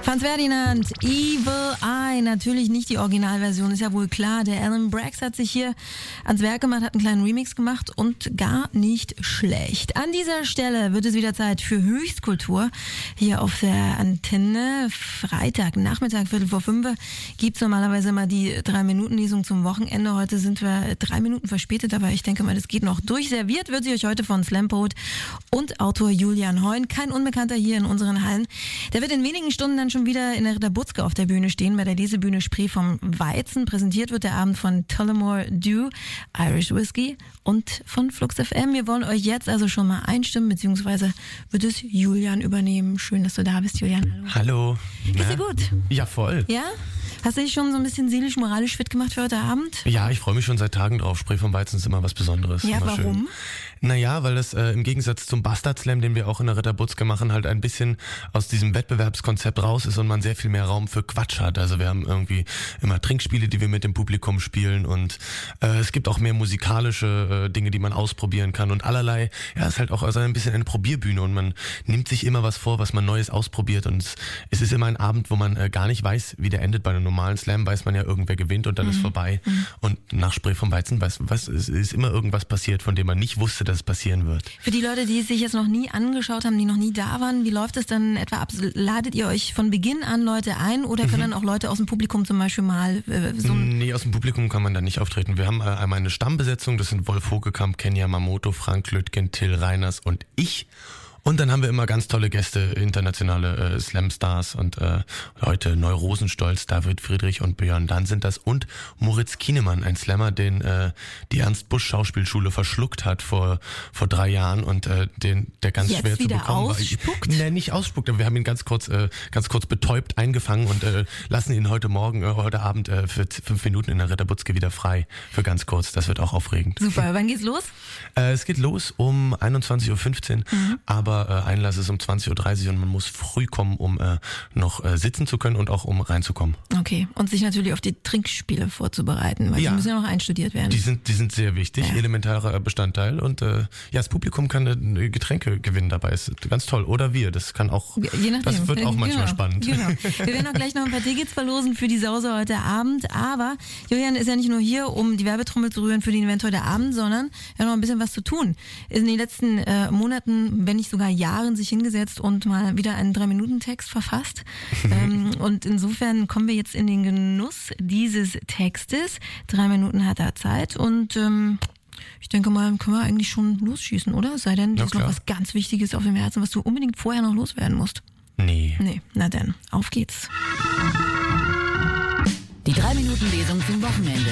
Franz Ferdinand, Evil Eye, natürlich nicht die Originalversion, ist ja wohl klar. Der Alan Braxe hat sich hier ans Werk gemacht, hat einen kleinen Remix gemacht und gar nicht schlecht. An dieser Stelle wird es wieder Zeit für Höchstkultur. Hier auf der Antenne, Freitagnachmittag, 4:45, gibt's normalerweise immer die 3-Minuten-Lesung zum Wochenende. Heute sind wir 3 Minuten verspätet, aber ich denke mal, das geht noch durch. Serviert wird sie euch heute von Slampoet und Autor Julian Heun. Kein Unbekannter hier in unseren Hallen. Der wird in wenigen Stunden dann schon wieder in der Ritter Butzke auf der Bühne stehen, bei der Lesebühne Spree vom Weizen. Präsentiert wird der Abend von Tullamore Dew, Irish Whiskey und von Flux FM. Wir wollen euch jetzt also schon mal einstimmen, beziehungsweise wird es Julian übernehmen. Schön, dass du da bist, Julian. Hallo. Geht's dir gut? Ja, voll. Ja? Hast du dich schon so ein bisschen seelisch-moralisch fit gemacht für heute Abend? Ja, ich freue mich schon seit Tagen drauf. Spree vom Weizen ist immer was Besonderes. Ja, immer warum? Schön. Naja, weil das im Gegensatz zum Bastard Slam, den wir auch in der Ritter Butzke machen, halt ein bisschen aus diesem Wettbewerbskonzept raus ist und man sehr viel mehr Raum für Quatsch hat. Also wir haben irgendwie immer Trinkspiele, die wir mit dem Publikum spielen und es gibt auch mehr musikalische Dinge, die man ausprobieren kann und allerlei. Ja, es ist halt auch also ein bisschen eine Probierbühne und man nimmt sich immer was vor, was man Neues ausprobiert und es ist immer ein Abend, wo man gar nicht weiß, wie der endet. Bei einem normalen Slam weiß man ja, irgendwer gewinnt und dann ist vorbei. Und nach Spree vom Weizen weiß was, es ist immer irgendwas passiert, von dem man nicht wusste, dass es passieren wird. Für die Leute, die es sich jetzt noch nie angeschaut haben, die noch nie da waren, wie läuft es dann etwa ab? Ladet ihr euch von Beginn an Leute ein oder können dann auch Leute aus dem Publikum zum Beispiel mal Nee, aus dem Publikum kann man da nicht auftreten. Wir haben einmal eine Stammbesetzung, das sind Wolf Hogekamp, Kenya Mamoto, Frank Lüttgen, Till Reiners und ich. Und dann haben wir immer ganz tolle Gäste, internationale Slam-Stars und heute Neu-Rosenstolz, David Friedrich und Björn Dann sind das und Moritz Kienemann, ein Slammer, den die Ernst-Busch-Schauspielschule verschluckt hat vor 3 Jahren und der ganz jetzt schwer zu bekommen war. Nee, nicht ausspuckt, aber wir haben ihn ganz kurz betäubt eingefangen und lassen ihn heute Abend für 5 Minuten in der Ritter Butzke wieder frei für ganz kurz. Das wird auch aufregend. Super, wann geht's los? Es geht los um 21:15 Uhr, aber Einlass ist um 20:30 Uhr und man muss früh kommen, um noch sitzen zu können und auch um reinzukommen. Okay, und sich natürlich auf die Trinkspiele vorzubereiten, weil die müssen ja noch einstudiert werden. Die sind sehr wichtig, elementarer Bestandteil und das Publikum kann Getränke gewinnen dabei, ist ganz toll. Oder wir, das kann auch, je nachdem. Das wird auch manchmal spannend. Genau. Wir werden auch gleich noch ein paar Tickets verlosen für die Sause heute Abend, aber Julian ist ja nicht nur hier, um die Werbetrommel zu rühren für den Event heute Abend, sondern ja noch ein bisschen was zu tun. Ist in den letzten Monaten, wenn nicht sogar Jahren, sich hingesetzt und mal wieder einen 3-Minuten-Text verfasst. Und insofern kommen wir jetzt in den Genuss dieses Textes. 3 Minuten hat er Zeit und ich denke mal, können wir eigentlich schon losschießen, oder? Es sei denn, da ist noch was ganz Wichtiges auf dem Herzen, was du unbedingt vorher noch loswerden musst. Nee, na dann, auf geht's. Die 3-Minuten-Lesung zum Wochenende.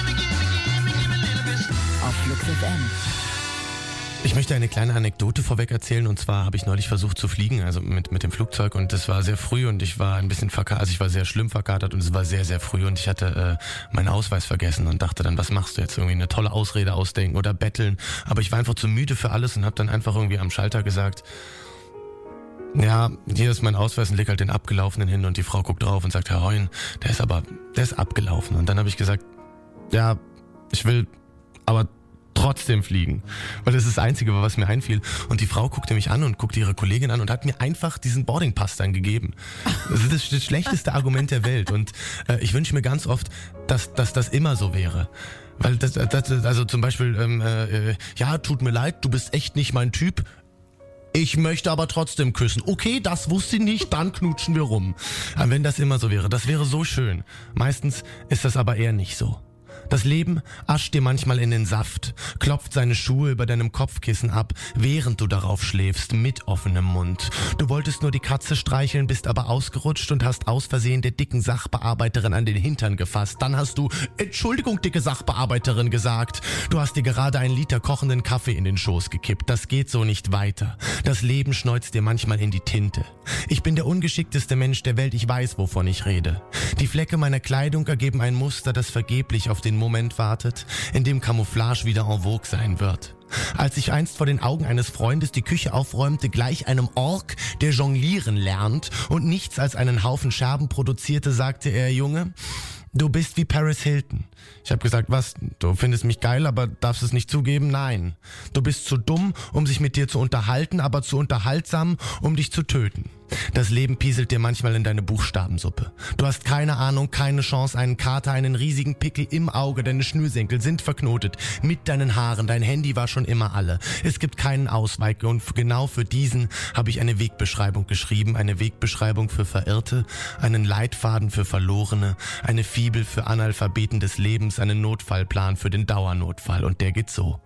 Auf Flux FM. Ich möchte eine kleine Anekdote vorweg erzählen und zwar habe ich neulich versucht zu fliegen, also mit dem Flugzeug und das war sehr früh und ich war ein bisschen verkatert, also ich war sehr schlimm verkatert und es war sehr, sehr früh und ich hatte meinen Ausweis vergessen und dachte dann, was machst du jetzt? Irgendwie eine tolle Ausrede ausdenken oder betteln, aber ich war einfach zu müde für alles und habe dann einfach irgendwie am Schalter gesagt, ja, hier ist mein Ausweis und leg halt den abgelaufenen hin und die Frau guckt drauf und sagt, Herr Heun, der ist abgelaufen und dann habe ich gesagt, ja, ich will aber trotzdem fliegen, weil das ist das Einzige, was mir einfiel. Und die Frau guckte mich an und guckte ihre Kollegin an und hat mir einfach diesen Boardingpass dann gegeben. Das ist das schlechteste Argument der Welt und ich wünsche mir ganz oft, dass das immer so wäre. Weil also zum Beispiel, ja, tut mir leid, du bist echt nicht mein Typ. Ich möchte aber trotzdem küssen. Okay, das wusste sie nicht, dann knutschen wir rum. Aber wenn das immer so wäre, das wäre so schön. Meistens ist das aber eher nicht so. Das Leben ascht dir manchmal in den Saft, klopft seine Schuhe über deinem Kopfkissen ab, während du darauf schläfst, mit offenem Mund. Du wolltest nur die Katze streicheln, bist aber ausgerutscht und hast aus Versehen der dicken Sachbearbeiterin an den Hintern gefasst. Dann hast du, Entschuldigung, dicke Sachbearbeiterin gesagt. Du hast dir gerade 1 Liter kochenden Kaffee in den Schoß gekippt. Das geht so nicht weiter. Das Leben schneuzt dir manchmal in die Tinte. Ich bin der ungeschickteste Mensch der Welt, ich weiß, wovon ich rede. Die Flecke meiner Kleidung ergeben ein Muster, das vergeblich auf den Moment wartet, in dem Camouflage wieder en vogue sein wird. Als ich einst vor den Augen eines Freundes die Küche aufräumte, gleich einem Ork, der jonglieren lernt und nichts als einen Haufen Scherben produzierte, sagte er, Junge, du bist wie Paris Hilton. Ich habe gesagt, was, du findest mich geil, aber darfst es nicht zugeben? Nein. Du bist zu dumm, um sich mit dir zu unterhalten, aber zu unterhaltsam, um dich zu töten. Das Leben pieselt dir manchmal in deine Buchstabensuppe. Du hast keine Ahnung, keine Chance, einen Kater, einen riesigen Pickel im Auge, deine Schnürsenkel sind verknotet, mit deinen Haaren, dein Handy war schon immer alle. Es gibt keinen Ausweg und genau für diesen habe ich eine Wegbeschreibung geschrieben, eine Wegbeschreibung für Verirrte, einen Leitfaden für Verlorene, eine Fibel für Analphabeten des Lebens, einen Notfallplan für den Dauernotfall und der geht so.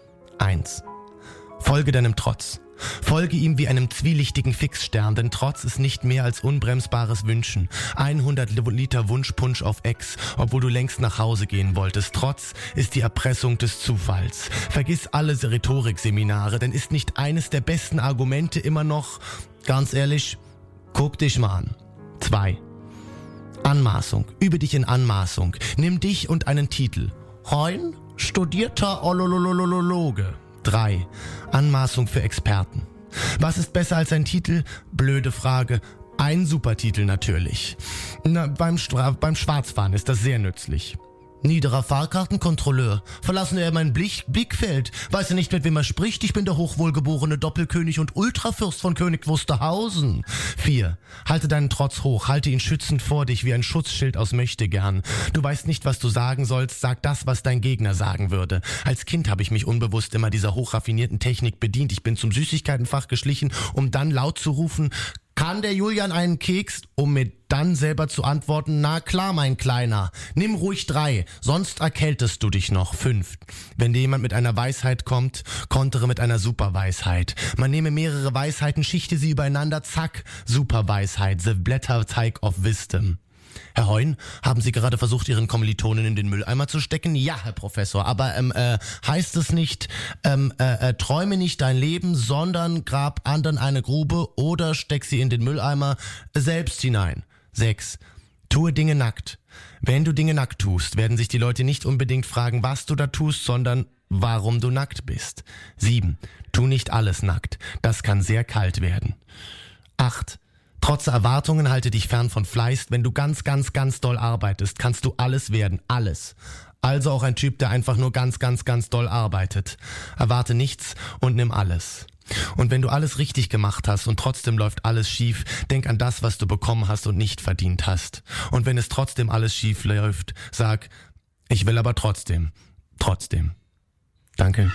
1. Folge deinem Trotz. Folge ihm wie einem zwielichtigen Fixstern, denn Trotz ist nicht mehr als unbremsbares Wünschen. 100 Liter Wunschpunsch auf Ex, obwohl du längst nach Hause gehen wolltest. Trotz ist die Erpressung des Zufalls. Vergiss alle Rhetorikseminare, denn ist nicht eines der besten Argumente immer noch, ganz ehrlich, guck dich mal an. 2. Anmaßung. Übe dich in Anmaßung. Nimm dich und einen Titel. Heun, studierter Olololologe. 3. Anmaßung für Experten. Was ist besser als ein Titel? Blöde Frage. Ein Supertitel natürlich. Beim Schwarzfahren ist das sehr nützlich. Niederer Fahrkartenkontrolleur. Verlassen er mein Blickfeld. Weiß er nicht, mit wem er spricht? Ich bin der hochwohlgeborene Doppelkönig und Ultrafürst von König Wusterhausen. 4. Halte deinen Trotz hoch. Halte ihn schützend vor dich wie ein Schutzschild aus Möchtegern. Du weißt nicht, was du sagen sollst. Sag das, was dein Gegner sagen würde. Als Kind habe ich mich unbewusst immer dieser hochraffinierten Technik bedient. Ich bin zum Süßigkeitenfach geschlichen, um dann laut zu rufen, kann der Julian einen Keks, um mir dann selber zu antworten, na klar, mein Kleiner, nimm ruhig 3, sonst erkältest du dich noch. 5. Wenn dir jemand mit einer Weisheit kommt, kontere mit einer Superweisheit. Man nehme mehrere Weisheiten, schichte sie übereinander, zack, Superweisheit, the Blätterteig of Wisdom. Herr Heun, haben Sie gerade versucht, Ihren Kommilitonen in den Mülleimer zu stecken? Ja, Herr Professor, aber heißt es nicht, träume nicht dein Leben, sondern grab anderen eine Grube oder steck sie in den Mülleimer selbst hinein. 6. Tue Dinge nackt. Wenn du Dinge nackt tust, werden sich die Leute nicht unbedingt fragen, was du da tust, sondern warum du nackt bist. 7. Tu nicht alles nackt. Das kann sehr kalt werden. 8. Trotz Erwartungen halte dich fern von Fleiß. Wenn du ganz, ganz, ganz doll arbeitest, kannst du alles werden. Alles. Also auch ein Typ, der einfach nur ganz, ganz, ganz doll arbeitet. Erwarte nichts und nimm alles. Und wenn du alles richtig gemacht hast und trotzdem läuft alles schief, denk an das, was du bekommen hast und nicht verdient hast. Und wenn es trotzdem alles schief läuft, sag, ich will aber trotzdem. Danke.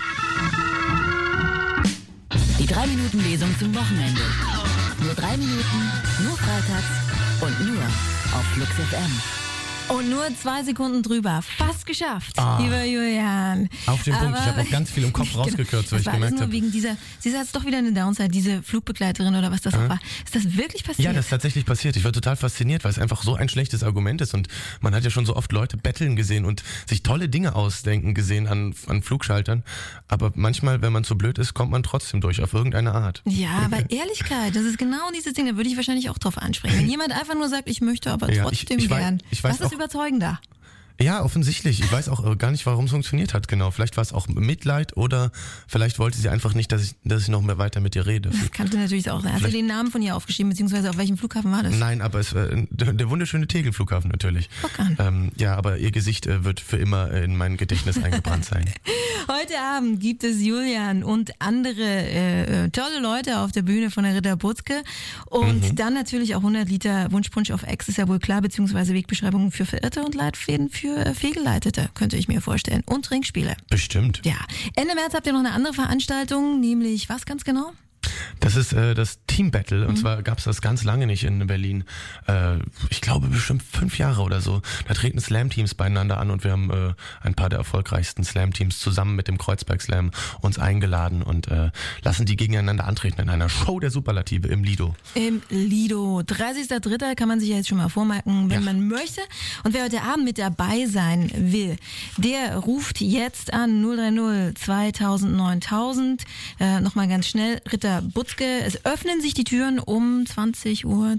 Die 3-Minuten-Lesung zum Wochenende. Nur 3 Minuten, nur freitags und nur auf Flux FM. Und nur 2 Sekunden drüber. Fast geschafft, lieber Julian. Auf den Punkt. Ich habe auch ganz viel im Kopf rausgekürzt, weil ich gemerkt habe. Wegen dieser, sie ist jetzt doch wieder eine Downside, diese Flugbegleiterin oder was das auch war. Ist das wirklich passiert? Ja, das ist tatsächlich passiert. Ich war total fasziniert, weil es einfach so ein schlechtes Argument ist. Und man hat ja schon so oft Leute betteln gesehen und sich tolle Dinge ausdenken gesehen an Flugschaltern. Aber manchmal, wenn man zu blöd ist, kommt man trotzdem durch, auf irgendeine Art. Ja, aber Ehrlichkeit, das ist genau dieses Ding, da würde ich wahrscheinlich auch drauf ansprechen. Wenn jemand einfach nur sagt, ich möchte aber trotzdem gern. Was ist überzeugender? Ja, offensichtlich. Ich weiß auch gar nicht, warum es funktioniert hat, genau. Vielleicht war es auch Mitleid oder vielleicht wollte sie einfach nicht, dass ich noch mehr weiter mit ihr rede. Das kann natürlich auch sein. Hast du den Namen von ihr aufgeschrieben, beziehungsweise auf welchem Flughafen war das? Nein, aber es war der wunderschöne Tegel-Flughafen natürlich. Ja, aber ihr Gesicht wird für immer in mein Gedächtnis eingebrannt sein. Heute Abend gibt es Julian und andere tolle Leute auf der Bühne von der Ritter Butzke und dann natürlich auch 100 Liter Wunschpunsch auf Ex, ist ja wohl klar, beziehungsweise Wegbeschreibungen für Verirrte und Leitfäden für Fehlgeleitete, könnte ich mir vorstellen. Und Trinkspiele. Bestimmt. Ja. Ende März habt ihr noch eine andere Veranstaltung, nämlich was ganz genau? Das ist das Team Battle und zwar gab es das ganz lange nicht in Berlin. Ich glaube bestimmt 5 Jahre oder so. Da treten Slam-Teams beieinander an und wir haben ein paar der erfolgreichsten Slam-Teams zusammen mit dem Kreuzberg Slam uns eingeladen und lassen die gegeneinander antreten in einer Show der Superlative im Lido. Im Lido. 30.03. kann man sich ja jetzt schon mal vormerken, wenn man möchte. Und wer heute Abend mit dabei sein will, der ruft jetzt an 030 2000 9000. Nochmal ganz schnell, Ritter Butzke. Es öffnen sich die Türen um 20:30 Uhr.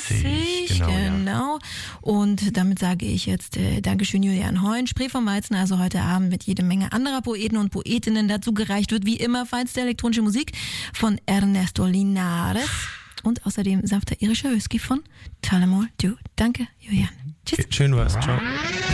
Genau. Und damit sage ich jetzt Dankeschön Julian Heun. Spree vom Weizen, also heute Abend mit jede Menge anderer Poeten und Poetinnen. Dazu gereicht wird wie immer feinste elektronische Musik von Ernesto Linares und außerdem sanfter irischer Whisky von Tullamore Dew. Danke Julian. Tschüss. Schön war's. Ciao.